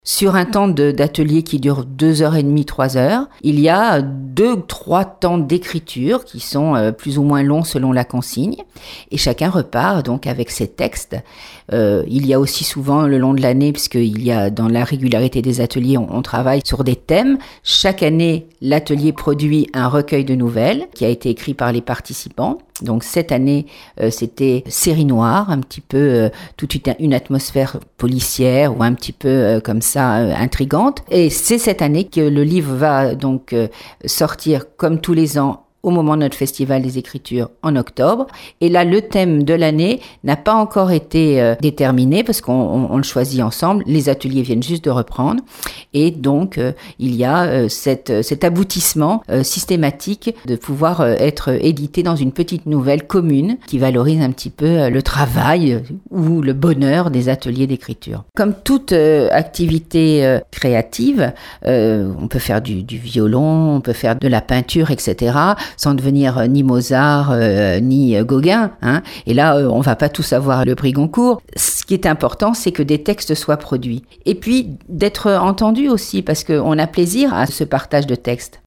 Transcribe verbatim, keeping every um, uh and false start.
Sur un temps de, d'atelier qui dure deux heures et demie, trois heures, il y a deux, trois temps d'écriture qui sont euh, plus ou moins longs selon la consigne, et chacun repart donc avec ses textes. Euh, il y a aussi souvent le long de l'année, puisqu'il y a dans la régularité des ateliers, on, on travaille sur des thèmes. Chaque année, l'atelier produit un recueil de nouvelles qui a été écrit par les participants. Donc cette année, euh, c'était série noire, un petit peu euh, toute une atmosphère policière ou un petit peu euh, comme ça euh, intrigante. Et c'est cette année que le livre va donc euh, sortir comme tous les ans au moment de notre festival des écritures en octobre. Et là, le thème de l'année n'a pas encore été euh, déterminé parce qu'on on, on le choisit ensemble. Les ateliers viennent juste de reprendre. Et donc, euh, il y a euh, cette, cet aboutissement euh, systématique de pouvoir euh, être édité dans une petite nouvelle commune qui valorise un petit peu euh, le travail euh, ou le bonheur des ateliers d'écriture. Comme toute euh, activité euh, créative, euh, on peut faire du, du violon, on peut faire de la peinture, et cetera, sans devenir ni Mozart, euh, ni Gauguin. Hein. Et là, euh, on va pas tous avoir le prix Goncourt. Ce qui est important, c'est que des textes soient produits. Et puis, d'être entendus aussi, parce qu'on a plaisir à ce partage de textes.